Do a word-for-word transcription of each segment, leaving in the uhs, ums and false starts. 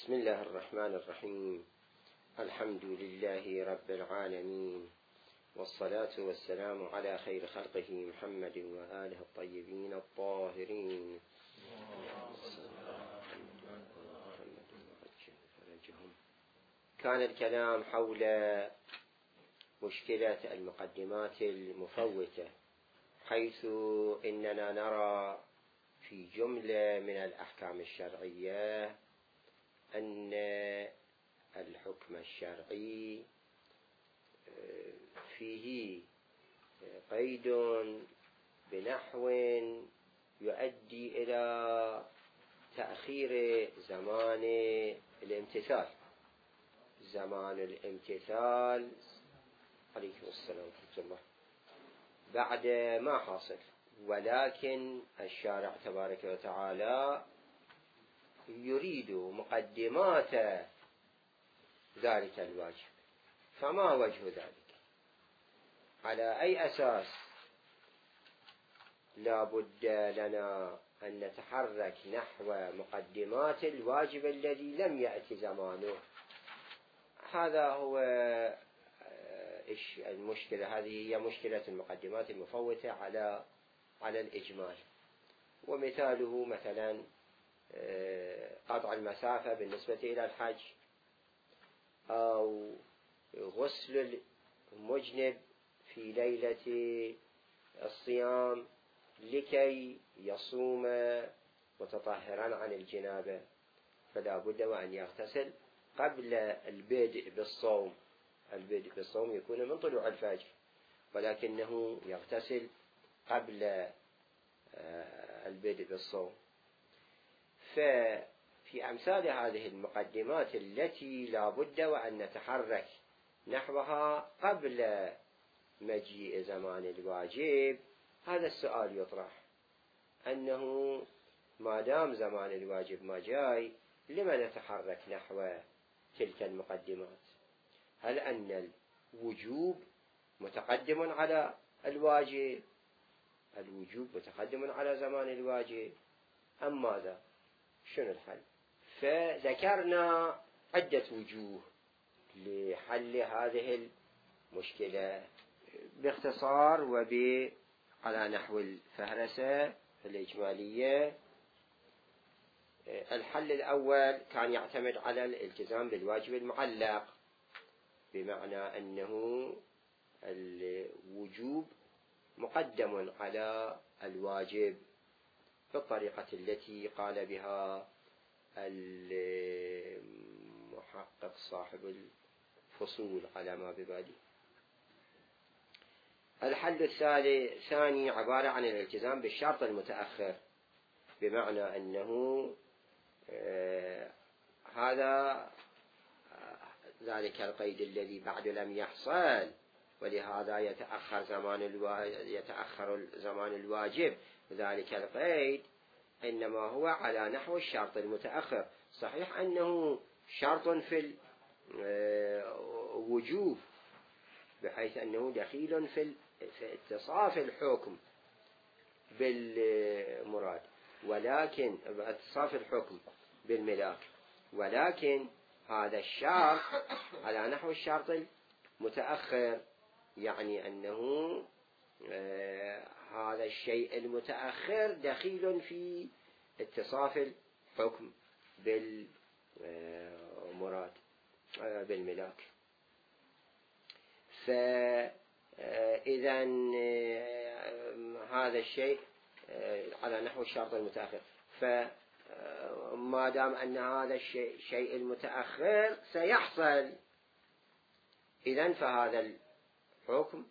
بسم الله الرحمن الرحيم. الحمد لله رب العالمين، والصلاة والسلام على خير خلقه محمد وآله الطيبين الطاهرين. كان الكلام حول مشكلة المقدمات المفوتة، حيث إننا نرى في جملة من الأحكام الشرعية أن الحكم الشرعي فيه قيد بنحو يؤدي إلى تأخير زمان الامتثال. زمان الامتثال عليكم السلام ورحمة الله بعد ما حاصل، ولكن الشارع تبارك وتعالى يريد مقدمات ذلك الواجب. فما وجه ذلك؟ على أي أساس لا بد لنا أن نتحرك نحو مقدمات الواجب الذي لم يأتي زمانه؟ هذا هو المشكلة. هذه هي مشكلة المقدمات المفوتة على على الإجمال. ومثاله مثلا قطع المسافة بالنسبة إلى الحج، أو غسل المجنب في ليلة الصيام لكي يصوم متطهرا عن الجنابة، فلا بد وأن يغتسل قبل البدء بالصوم. البدء بالصوم يكون من طلوع الفجر، ولكنه يغتسل قبل البدء بالصوم. ففي أمثال هذه المقدمات التي لا بد وأن نتحرك نحوها قبل مجيء زمان الواجب، هذا السؤال يطرح، أنه ما دام زمان الواجب ما جاي، لما نتحرك نحو تلك المقدمات؟ هل أن الوجوب متقدم على الواجب؟ الوجوب متقدم على زمان الواجب أم ماذا؟ شنو الحل؟ فذكرنا عدة وجوه لحل هذه المشكلة باختصار وب على نحو الفهرسة الإجمالية. الحل الأول كان يعتمد على الالتزام بالواجب المعلق، بمعنى أنه الوجوب مقدم على الواجب بالطريقة التي قال بها المحقق صاحب الفصول على ما ببالي. الحل الثاني عبارة عن الالتزام بالشرط المتأخر، بمعنى أنه آه هذا ذلك القيد الذي بعد لم يحصل، ولهذا يتأخر زمان الواجب يتأخر زمان الواجب. ذلك القيد إنما هو على نحو الشرط المتأخر. صحيح أنه شرط في الوجوب، بحيث أنه دخيل في اتصاف الحكم بالمراد، ولكن اتصاف الحكم بالملاك، ولكن هذا الشرط على نحو الشرط المتأخر، يعني أنه آه هذا الشيء المتأخر دخيل في اتصاف الحكم بالمراد آه بالملاك. فإذا آه هذا الشيء آه على نحو الشرط المتأخر، فما دام أن هذا الشيء شيء المتأخر سيحصل، إذن فهذا الحكم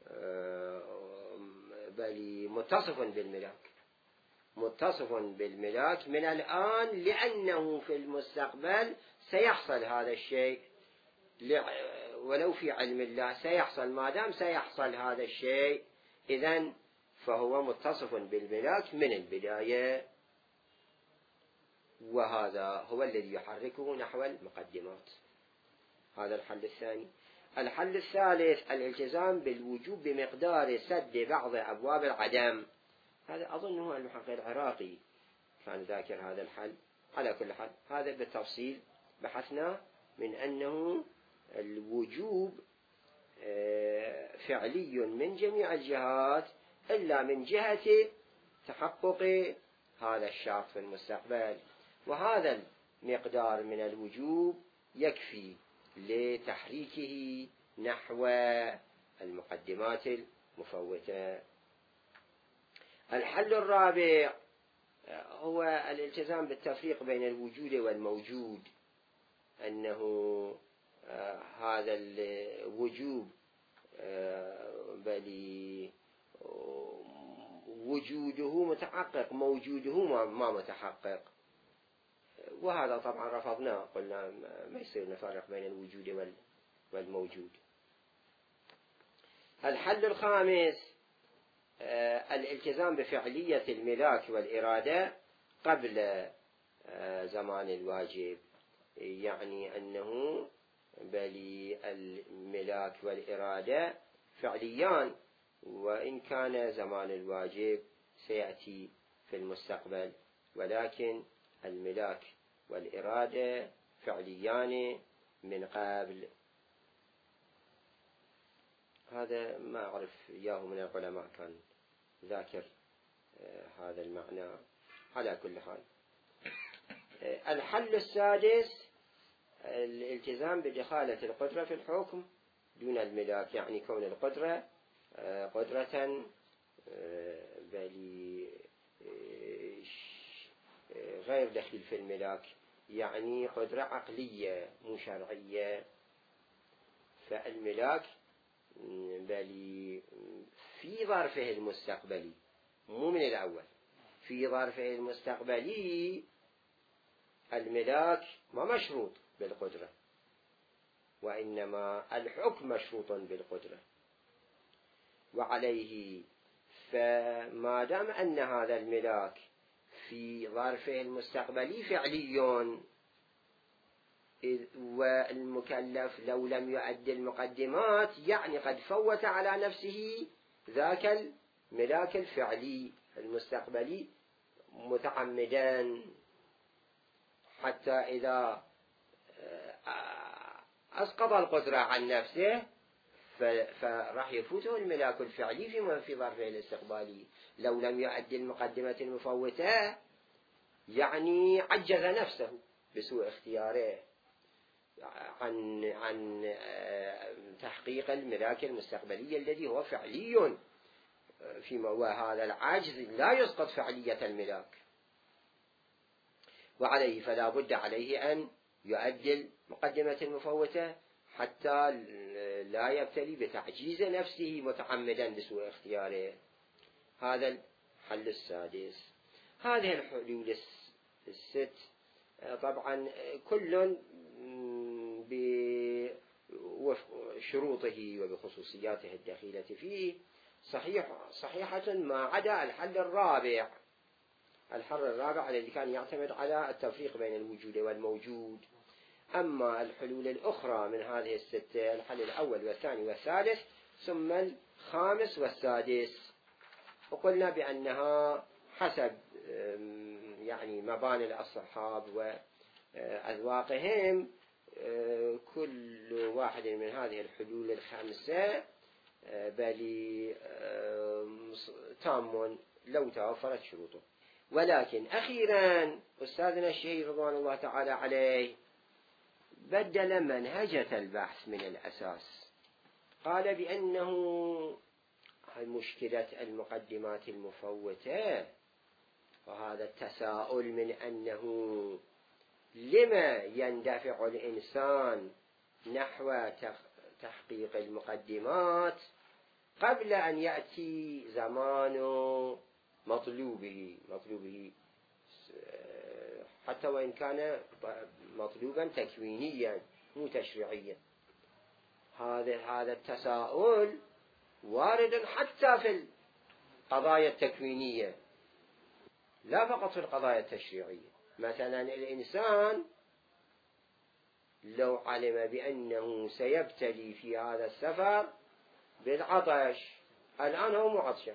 بل متصف بالملاك متصف بالملاك من الآن، لأنه في المستقبل سيحصل هذا الشيء، ولو في علم الله سيحصل. ما دام سيحصل هذا الشيء، إذن فهو متصف بالملاك من البداية، وهذا هو الذي يحركه نحو المقدمات. هذا الحل الثاني. الحل الثالث الالتزام بالوجوب بمقدار سد بعض أبواب العدم. هذا أظنه المحقق العراقي كان ذاكر هذا الحل. على كل حال هذا بالتفصيل بحثنا من أنه الوجوب فعلي من جميع الجهات إلا من جهة تحقق هذا الشرط في المستقبل، وهذا المقدار من الوجوب يكفي لتحريكه نحو المقدمات المفوتة. الحل الرابع هو الالتزام بالتفريق بين الوجود والموجود، أنه آه هذا الوجوب آه بل وجوده متحقق، موجوده ما متحقق، وهذا طبعا رفضناه، قلنا ما يصير نفرق بين الوجود والموجود. الحل الخامس آه الالتزام بفعلية الملاك والإرادة قبل آه زمان الواجب، يعني أنه بل الملاك والإرادة فعليان، وإن كان زمان الواجب سيأتي في المستقبل، ولكن الملاك والإرادة فعليان من قبل. هذا ما أعرف إياه من العلماء كان ذاكر هذا المعنى. على كل حال، الحل السادس الالتزام بدخالة القدرة في الحكم دون الملاك، يعني كون القدرة قدرة بل غير دخيل في الملاك، يعني قدرة عقلية مو شرعية. فالملاك بل في ظرفه المستقبلي، مو من الأول، في ظرفه المستقبلي الملاك ما مشروط بالقدرة، وإنما الحكم مشروط بالقدرة. وعليه فما دام أن هذا الملاك في ظرفه المستقبلي فعلي، والمكلف لو لم يؤدي المقدمات يعني قد فوت على نفسه ذاك الملاك الفعلي المستقبلي متعمدا، حتى إذا أسقط القدرة عن نفسه فراح يفوته الملاك الفعلي فيما في ظرفه الاستقبالي. لو لم يؤدي المقدمة المفوتة يعني عجز نفسه بسوء اختياره عن عن تحقيق الملاك المستقبلي الذي هو فعلي، فيما هو هذا العجز لا يسقط فعلية الملاك. وعليه فلا بد عليه أن يؤدي المقدمة المفوتة حتى لا يبتلي بتعجيز نفسه متعمدا بسوء اختياره. هذا الحل السادس. هذه الحلول الست طبعا كل بشروطه وبخصوصياته الدخيلة فيه صحيح صحيحة، ما عدا الحل الرابع. الحل الرابع الذي كان يعتمد على التفريق بين الوجود والموجود. أما الحلول الأخرى من هذه الستة، الحل الأول والثاني والثالث ثم الخامس والسادس، وقلنا بأنها حسب يعني مباني الأصحاب وأذواقهم، كل واحد من هذه الحلول الخمسة بل تام لو توفرت شروطه. ولكن أخيرا أستاذنا الشهيد رضوان الله تعالى عليه بدل منهجة البحث من الأساس، قال بأنه مشكلة المقدمات المفوتة وهذا التساؤل من أنه لما يندفع الإنسان نحو تحقيق المقدمات قبل أن يأتي زمان مطلوبه مطلوبه حتى وإن كان مطلوبا تكوينيا مو تشريعيا. هذا هذا التساؤل وارد حتى في القضايا التكوينية لا فقط في القضايا التشريعية. مثلا الإنسان لو علم بأنه سيبتلي في هذا السفر بالعطش، الآن هو مو عطشان،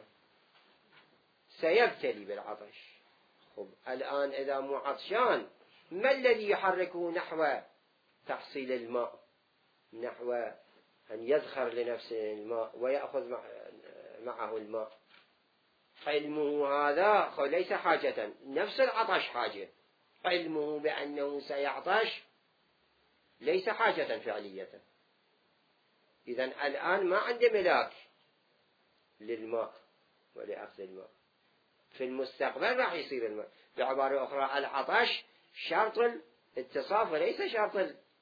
سيبتلي بالعطش. خب الآن إذا مو عطشان ما الذي يحركه نحو تحصيل الماء نحو أن يذخر لنفسه الماء ويأخذ معه الماء، علمه هذا ليس حاجة، نفس العطش حاجة، علمه بأنه سيعطش ليس حاجة فعلية. إذن الآن ما عنده ملاك للماء ولأخذ الماء، في المستقبل راح يصير الماء. بعبارة أخرى العطش شرط الاتصاف وليس شرط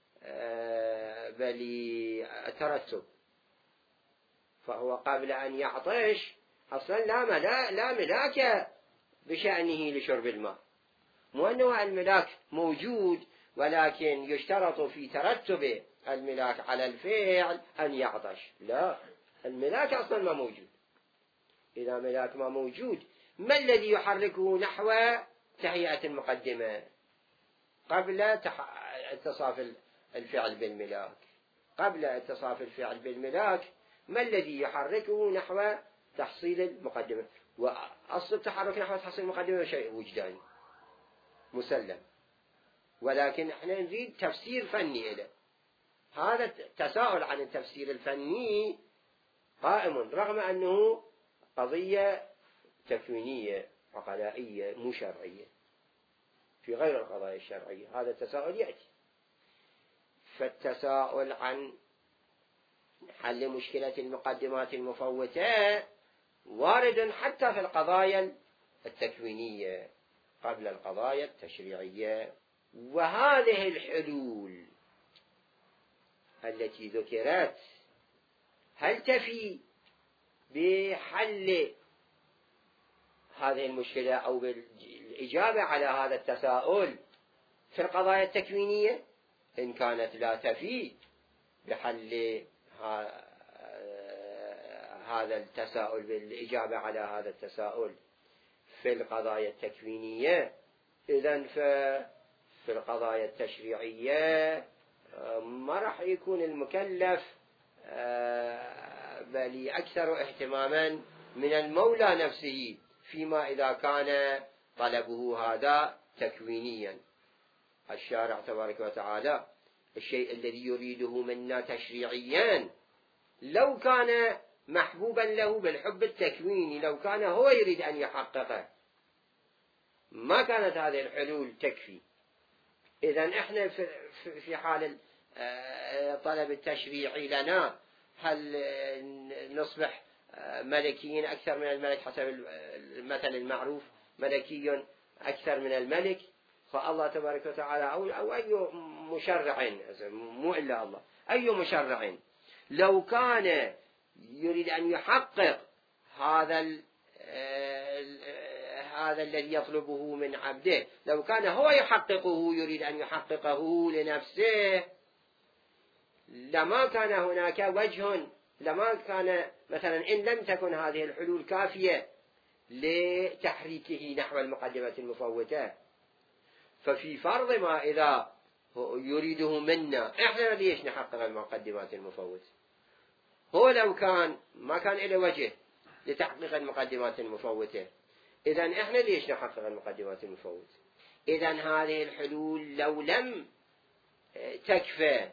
بل الترتب، فهو قبل أن يعطش أصلا لا ملاك, لا ملاك بشأنه لشرب الماء، مو أنه الملاك موجود ولكن يشترط في ترتب الملاك على الفعل أن يعطش، لا، الملاك أصلا ما موجود. إذا ملاك ما موجود ما الذي يحركه نحو تهيئة المقدمة قبل اتصاف الفعل بالملاك؟ قبل اتصاف الفعل بالملاك ما الذي يحركه نحو تحصيل المقدمة؟ وأصل التحرك نحو تحصيل المقدمة شيء وجداني مسلم، ولكن احنا نريد تفسير فني له. هذا التساؤل عن التفسير الفني قائم رغم أنه قضية تكوينية عقلائية مو شرعية في غير القضايا الشرعية، هذا التساؤل يأتي. فالتساؤل عن حل مشكلة المقدمات المفوتة وارد حتى في القضايا التكوينية قبل القضايا التشريعية. وهذه الحلول التي ذكرت هل تفي بحل هذه المشكلة أو بالإجابة على هذا التساؤل في القضايا التكوينية؟ إن كانت لا تفي بحل هذا التساؤل بالإجابة على هذا التساؤل في القضايا التكوينية، إذن في القضايا التشريعية ما راح يكون المكلف بل أكثر اهتماما من المولى نفسه فيما إذا كان طلبه هذا تكوينيا. الشارع تبارك وتعالى الشيء الذي يريده منا تشريعيا لو كان محبوبا له بالحب التكويني، لو كان هو يريد أن يحققه ما كانت هذه الحلول تكفي. إذن احنا في حال الطلب التشريعي لنا هل نصبح ملكيين أكثر من الملك حسب المثل المعروف، ملكي أكثر من الملك؟ فالله تبارك وتعالى أو, أو أي مشرع، مو إلا الله، أي مشرع لو كان يريد أن يحقق هذا هذا الذي يطلبه من عبده، لو كان هو يحققه يريد أن يحققه لنفسه لما كان هناك وجه، لما كان مثلا إن لم تكن هذه الحلول كافية لتحريكه نحو المقدمة المفوتة. ففي فرض ما إذا يريده منا إحنا ليش نحقق المقدمات المفوتة؟ هو لو كان ما كان له وجه لتحقيق المقدمات المفوتة، إذن إحنا ليش نحقق المقدمات المفوتة؟ إذن هذه الحلول لو لم تكفى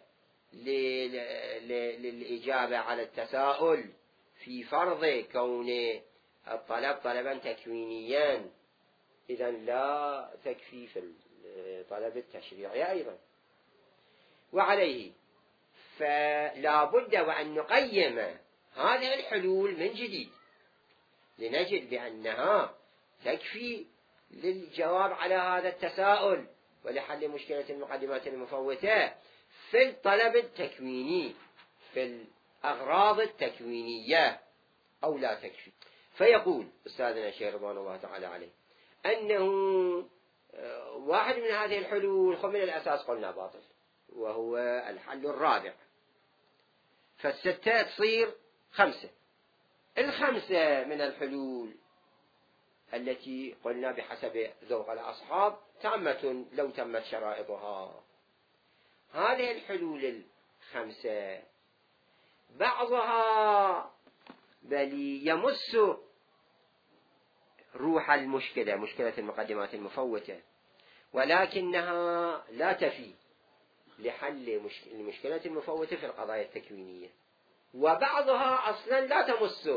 للإجابة على التساؤل في فرض كون الطلب طلبا تكوينيا، إذن لا تكفي في الطلب التشريعي أيضا. وعليه فلا بد وأن نقيم هذه الحلول من جديد لنجد بأنها تكفي للجواب على هذا التساؤل ولحل مشكلة المقدمات المفوتة في الطلب التكويني، في الأغراض التكوينية، أو لا تكفي. فيقول أستاذنا الشيخ رضوان الله تعالى عليه أنه واحد من هذه الحلول من الأساس قلنا باطل، وهو الحل الرابع، فالستة تصير خمسة. الخمسة من الحلول التي قلنا بحسب ذوق الأصحاب تامة لو تمت شرائطها. هذه الحلول الخمسة بعضها بل يمس روح المشكلة، مشكلة المقدمات المفوتة، ولكنها لا تفي لحل المشكلة المفوتة في القضايا التكوينية، وبعضها أصلا لا تمس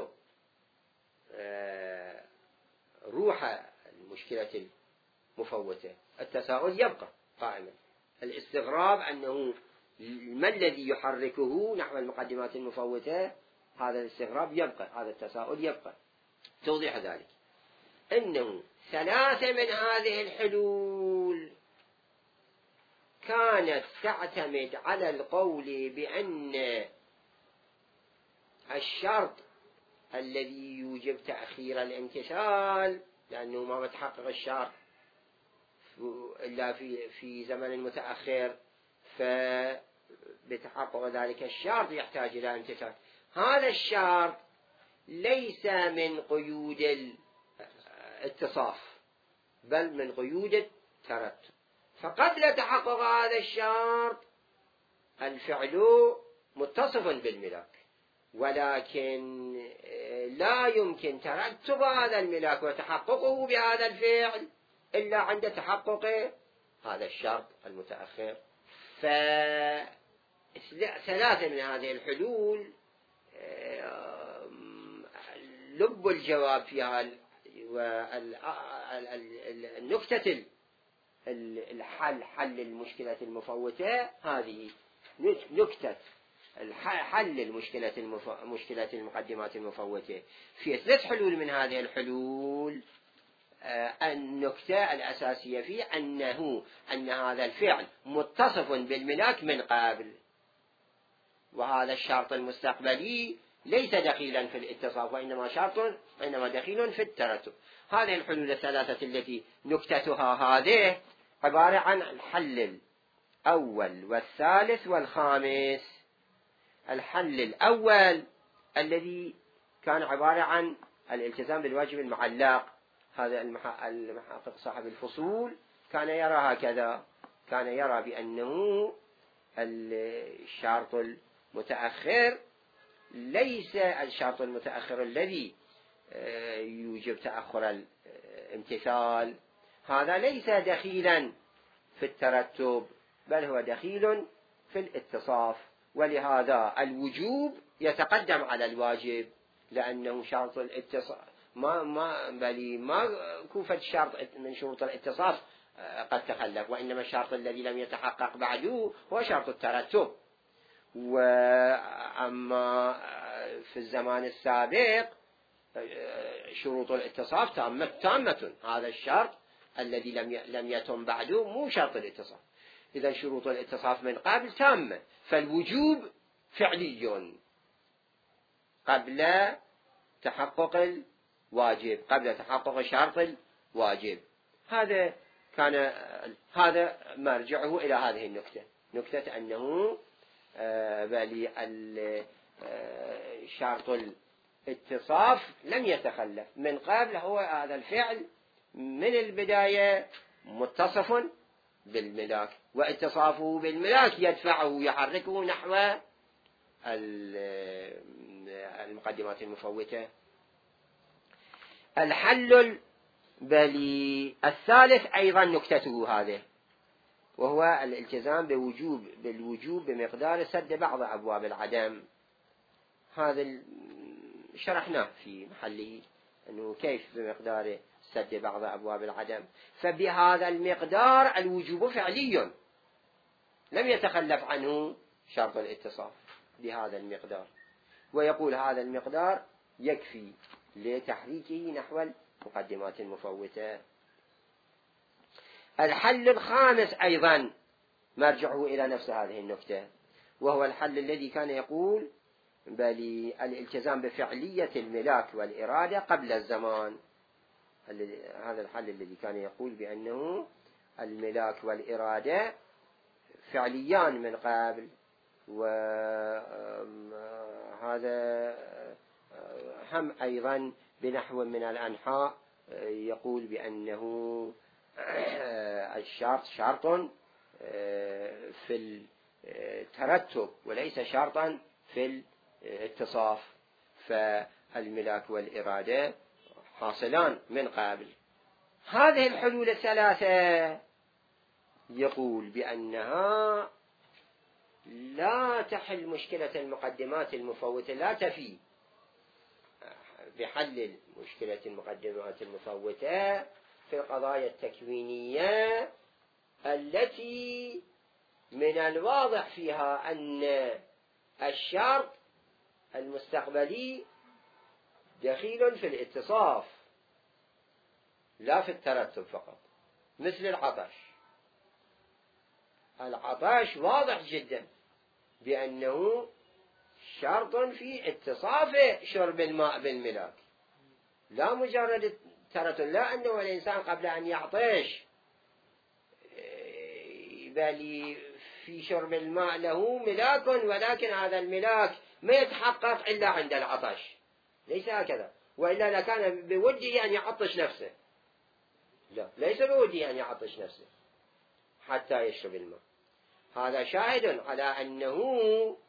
روح المشكلة المفوتة. التساؤل يبقى قائما، الاستغراب أنه ما الذي يحركه نحو المقدمات المفوتة، هذا الاستغراب يبقى، هذا التساؤل يبقى. توضيح ذلك أنه ثلاثة من هذه الحلول كانت تعتمد على القول بأن الشرط الذي يوجب تأخير الامتثال، لأنه ما متحقق الشرط إلا في في زمن متأخر، فبتحقق ذلك الشرط يحتاج إلى امتثال. هذا الشرط ليس من قيود الاتصاف بل من قيود الترتب، فقبل تحقق هذا الشرط الفعل متصف بالملاك، ولكن لا يمكن ترتب هذا الملاك وتحققه بهذا الفعل إلا عند تحقق هذا الشرط المتأخر. فثلاثة من هذه الحلول لب الجواب فيها والنكتة الحل حل المشكلة المفوتة، هذه نكتة حل المشكلة المف... مشكلة المقدمات المفوتة في ثلاث حلول من هذه الحلول. النكتة الأساسية فيه أنه أن هذا الفعل متصف بالملاك من قبل، وهذا الشرط المستقبلي ليس دخيلا في الاتصاف وإنما شرط وإنما دخيل في الترتب. هذه الحلول الثلاثة التي نكتتها هذه عبارة عن الحل الأول والثالث والخامس. الحل الأول الذي كان عبارة عن الالتزام بالواجب المعلق، هذا المحقق صاحب الفصول كان يرى هكذا، كان يرى بأنه الشرط المتأخر ليس الشرط المتأخر الذي يوجب تأخر الامتثال، هذا ليس دخيلا في الترتب بل هو دخيل في الاتصاف، ولهذا الوجوب يتقدم على الواجب، لأنه شرط الاتصاف ما ما بل ما كوفة شرط من شروط الاتصاف قد تخلف، وإنما الشرط الذي لم يتحقق بعده هو شرط الترتب. وأما في الزمان السابق شروط الاتصاف تامة تامة، هذا الشرط الذي لم لم يتم بعده مو شرط الاتصاف، إذا شروط الاتصاف من قبل تامة، فالوجوب فعلي قبل تحقق الواجب، قبل تحقق شرط الواجب. هذا كان هذا مرجعه إلى هذه النكتة، نكتة أنه بل شرط الاتصاف لم يتخلف من قبل، هو هذا الفعل من البداية متصف بالملاك، واتصافه بالملاك يدفعه يحركه نحو المقدمات المفوتة. الحل بل الثالث أيضا نكتته هذه، وهو الالتزام بوجوب بالوجوب بمقدار سد بعض أبواب العدم. هذا شرحناه في محله أنه كيف بمقدار سد بعض أبواب العدم، فبهذا المقدار الوجوب فعلي لم يتخلف عنه شرط الاتصاف بهذا المقدار، ويقول هذا المقدار يكفي لتحريكه نحو المقدمات المفوتة. الحل الخامس أيضا مرجعه إلى نفس هذه النكتة، وهو الحل الذي كان يقول بل الالتزام بفعلية الملاك والإرادة قبل الزمان. هذا الحل الذي كان يقول بأنه الملاك والإرادة فعليان من قبل، وهذا هم أيضا بنحو من الأنحاء يقول بأنه الشرط شرط في الترتب وليس شرطا في الاتصاف، فالملاك والإرادة حاصلان من قبل. هذه الحلول الثلاثة يقول بأنها لا تحل مشكلة المقدمات المفوتة، لا تفي بحل مشكلة المقدمات المفوتة في القضايا التكوينية التي من الواضح فيها أن الشرط المستقبلي دخيل في الاتصاف لا في الترتب فقط، مثل العطش. العطش واضح جدا بأنه شرط في اتصاف شرب الماء بالملاك، لا مجرد الترتب، لا أنه الإنسان قبل أن يعطش بل في شرب الماء له ملاك، ولكن هذا الملاك ما يتحقق إلا عند العطش، ليس هكذا. وإلا لكان بوده أن يعطش نفسه، لا، ليس بوده أن يعطش نفسه حتى يشرب الماء. هذا شاهد على أنه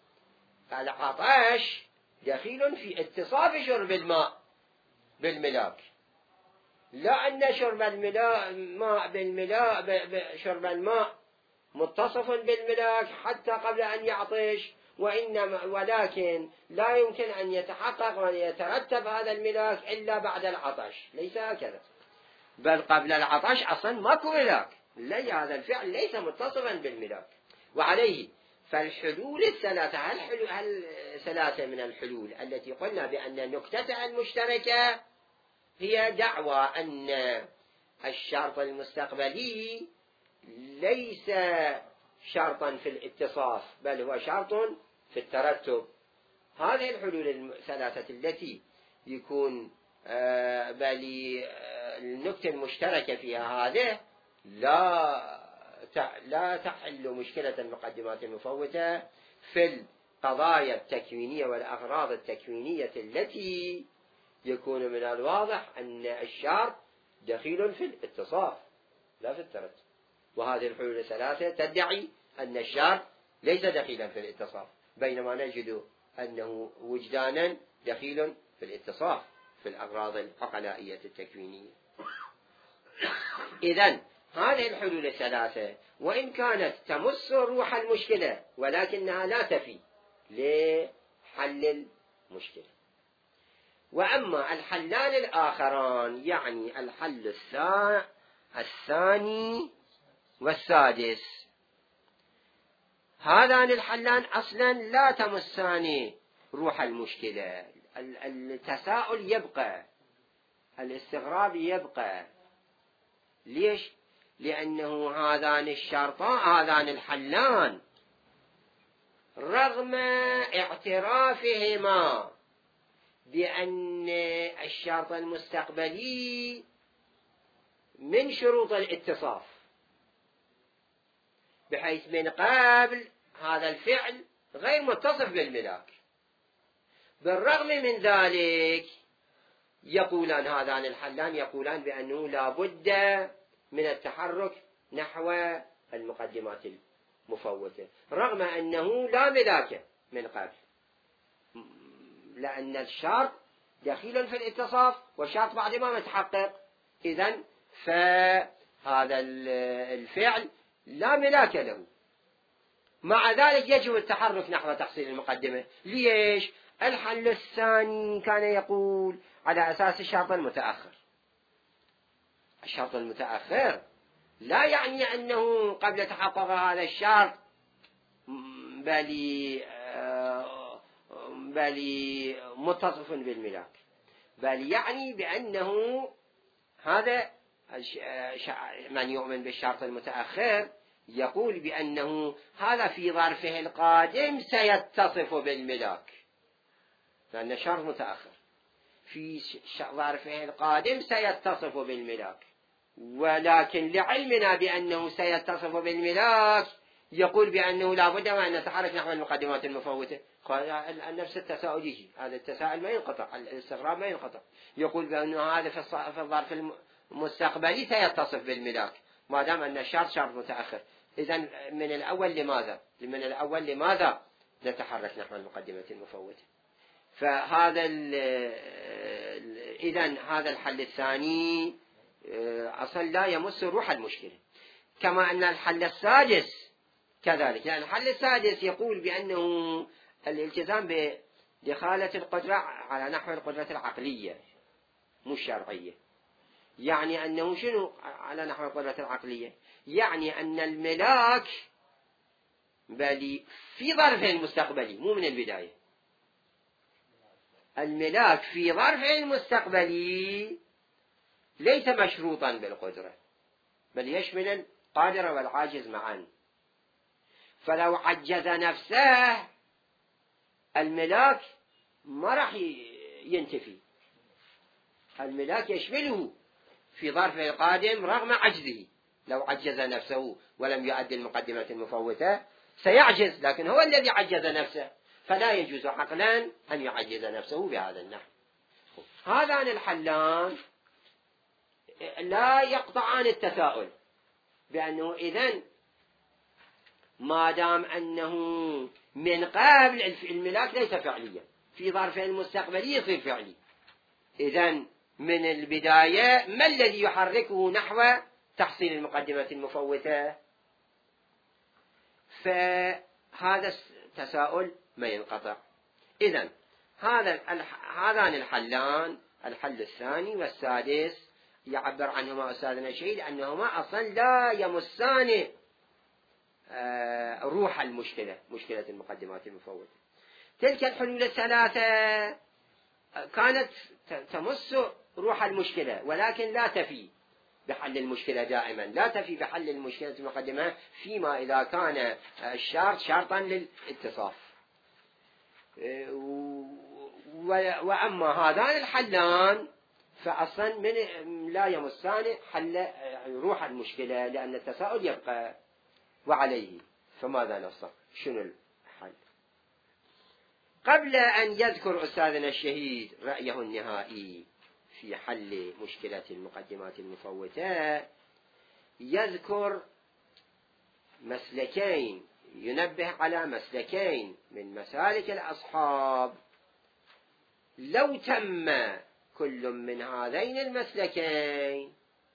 العطش دخيل في اتصاف شرب الماء بالملاك، لا أن شرب الماء بالملاك شرب الماء متصف بالملاك حتى قبل أن يعطش، وإنما ولكن لا يمكن أن يتحقق ويترتب هذا الملاك إلا بعد العطش، ليس هكذا، بل قبل العطش أصلا ماكو ملاك، لي هذا الفعل ليس متصفا بالملاك. وعليه فالحلول الثلاثة، هل ثلاثة من الحلول التي قلنا بأن النكتة المشتركة هي دعوى أن الشرط المستقبلي ليس شرطا في الاتصاف بل هو شرط في الترتب. هذه الحلول الثلاثة التي يكون بل النكتة المشتركة فيها هذه لا لا تحل مشكلة المقدمات المفوتة في القضايا التكوينية والأغراض التكوينية التي يكون من الواضح أن الشرط دخيل في الاتصاف لا في الترتب. وهذه الحلول الثلاثة تدعي أن الشرط ليس دخيلا في الاتصاف، بينما نجد أنه وجدانا دخيل في الاتصاف في الأغراض العقلائية التكوينية. إذن هذه الحلول الثلاثة وإن كانت تمس روح المشكلة ولكنها لا تفي لحل المشكلة. وأما الحلان الآخران يعني الحل الثاني والسادس، هذان الحلان أصلا لا تمسان روح المشكلة، التساؤل يبقى، الاستغراب يبقى. ليش؟ لأنه هذان الشرطان هذان الحلان رغم اعترافهما بأن الشرط المستقبلي من شروط الاتصاف، بحيث من قبل هذا الفعل غير متصف بالملاك، بالرغم من ذلك يقولان هذان الحلان يقولان بأنه لا بد من التحرك نحو المقدمات المفوتة رغم أنه لا ملاك من قبل، لأن الشرط دخيل في الاتصاف والشرط بعد ما متحقق، إذن فهذا الفعل لا ملاك له. مع ذلك يجب التحرك نحو تحصيل المقدمة. ليش؟ الحل الثاني كان يقول على أساس الشرط المتأخر. الشرط المتأخر لا يعني أنه قبل تحقق هذا الشرط بل بل متصف بالملاك، بل يعني بأنه هذا من يؤمن بالشرط المتأخر يقول بأنه هذا في ظرفه القادم سيتصف بالملاك، لأن الشرط متأخر في ظرفه القادم سيتصف بالملاك، ولكن لعلمنا بأنه سيتصف بالملاك يقول بأنه لا بد أن نتحرك نحو المقدمات المفوتة. نفس التساؤل يجي، هذا التساؤل ما ينقطع، الاستغراب ما ينقطع، يقول بأنه هذا في الظرف المستقبلي سيتصف بالملاك ما دام أن الشرط شرط متأخر. إذن من الأول لماذا من الأول لماذا نتحرك نحو المقدمة المفوتة؟ فهذا إذن هذا الحل الثاني أصلا لا يمس روح المشكلة. كما أن الحل السادس كذلك. يعني الحل السادس يقول بأنه الالتزام بدخالة القدرة على نحو القدرة العقلية مش الشرعية. يعني أنه شنو على نحو القدرة العقلية؟ يعني أن الملاك بل في ظرف المستقبلي مو من البداية. الملاك في ظرف المستقبلي ليس مشروطا بالقدرة، بل يشمل القادر والعاجز معا. فلو عجز نفسه الملاك ما راح ينتفي، الملاك يشمله في ظرف القادم رغم عجزه. لو عجز نفسه ولم يؤدي المقدمة المفوتة سيعجز، لكن هو الذي عجز نفسه، فلا يجوز عقلا أن يعجز نفسه بهذا النحو. هذان الحلان لا يقطعان التساؤل بأنه إذن ما دام أنه من قبل الملاك ليس فعليا، في ظرف المستقبلي يصير فعلي، إذن من البداية ما الذي يحركه نحو تحصيل المقدمة المفوتة؟ فهذا التساؤل ما ينقطع. إذن هذا هذان الحلان، الحل الثاني والسادس، يعبر عنهما أستاذنا الشهيد أنهما أصلا لا يمسان روح المشكلة، مشكلة المقدمات المفوتة. تلك الحلول الثلاثة كانت تمس روح المشكلة، ولكن لا تفي بحل المشكلة دائما، لا تفي بحل المشكلة المقدمة فيما إذا كان الشرط شرطا للاتصاف. وأما هذان الحلان فأصلا من لا يمسان حل روح المشكلة، لأن التساؤل يبقى وعليه. فماذا نصنع؟ شنو الحل؟ قبل أن يذكر أستاذنا الشهيد رأيه النهائي في حل مشكلة المقدمات المفوتة، يذكر مسلكين، ينبه على مسلكين من مسالك الأصحاب لو تم كل من هذين المسلكين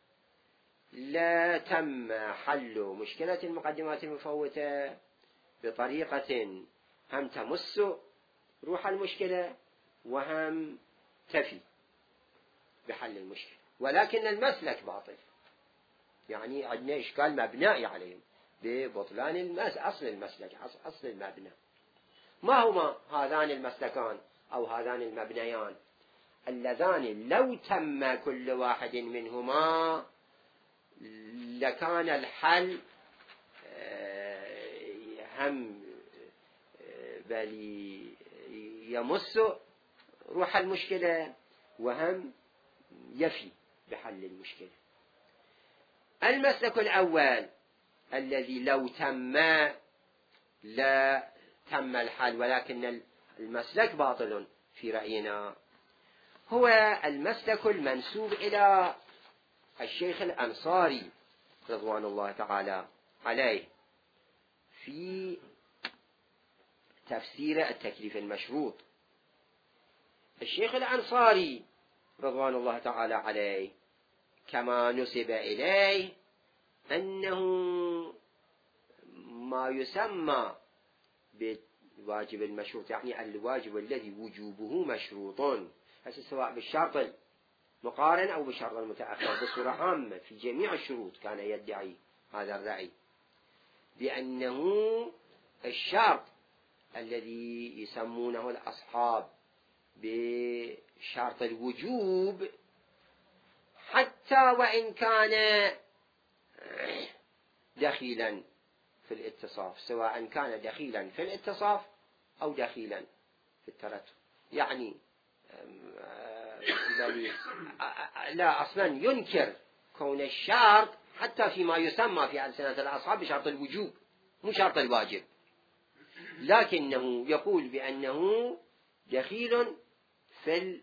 لا تم حل مشكلة المقدمات المفوتة بطريقة هم تمس روح المشكلة وهم تفي بحل المشكلة، ولكن المسلك باطل. يعني عندنا إشكال مبنائي عليهم ببطلان المس أصل المسلك، أصل المبنى. ما هما هذان المسلكان أو هذان المبنيان اللذان لو تم كل واحد منهما لكان الحل هم بل يمس روح المشكلة وهم يفي بحل المشكلة. المسلك الأول الذي لو تم لا تم الحل، ولكن المسلك باطل في رأينا، هو المسلك المنسوب إلى الشيخ الأنصاري رضوان الله تعالى عليه في تفسير التكليف المشروط. الشيخ الأنصاري رضوان الله تعالى عليه كما نسب إليه أنه ما يسمى بالواجب المشروط، يعني الواجب الذي وجوبه مشروط، سواء بالشرط المقارن أو بالشرط المتأخر بصورة عامة في جميع الشروط. كان يدعي هذا الرأي بأنه الشرط الذي يسمونه الأصحاب بشرط الوجوب حتى وإن كان دخيلا في الاتصاف، سواء كان دخيلا في الاتصاف أو دخيلا في الترتب، يعني لا أصلا ينكر كون الشرط حتى فيما يسمى في ألسنة الأصحاب بشرط الوجوب مو شرط الواجب، لكنه يقول بأنه دخيل في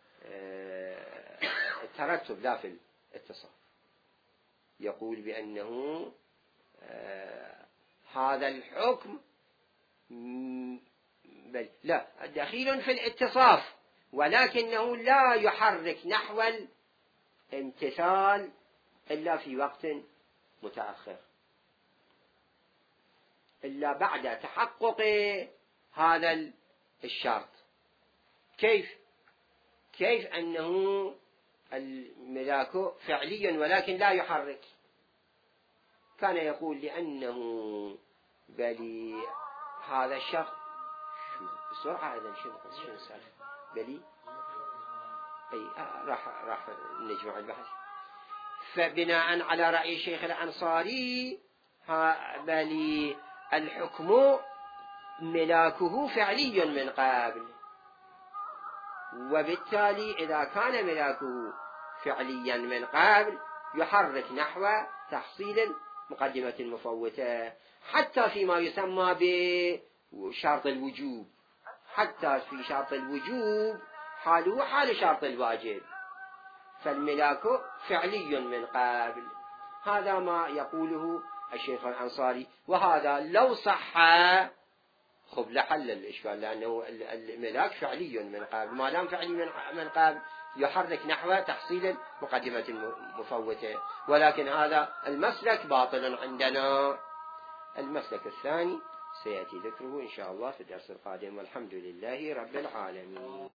الترتب لا في الاتصاف. يقول بأنه هذا الحكم بل لا دخيل في الاتصاف، ولكنه لا يحرك نحو الامتثال إلا في وقت متأخر. إلا بعد تحقق هذا الشرط. كيف كيف أنه الملاك فعلي ولكن لا يحرك؟ كان يقول لأنه بلي هذا الشخص بسرعة إذا شنو شنو صار بلي أي راح راح نجمع البحث. فبناء على رأي الشيخ الأنصاري بلي الحكم ملاكه فعلي من قبل، وبالتالي إذا كان ملاكه فعليا من قبل يحرك نحو تحصيل المقدمة المفوتة، حتى فيما يسمى بشرط الوجوب، حتى في شرط الوجوب حاله حال شرط الواجب، فالملاك فعلي من قبل. هذا ما يقوله الشيخ الأنصاري، وهذا لو صح خب لحل الإشكال، لأنه الملاك فعلي من قبل، ما دام فعلي من قبل يحرك نحو تحصيل مقدمة المفوتة، ولكن هذا المسلك باطل عندنا. المسلك الثاني سيأتي ذكره إن شاء الله في الدرس القادم، والحمد لله رب العالمين.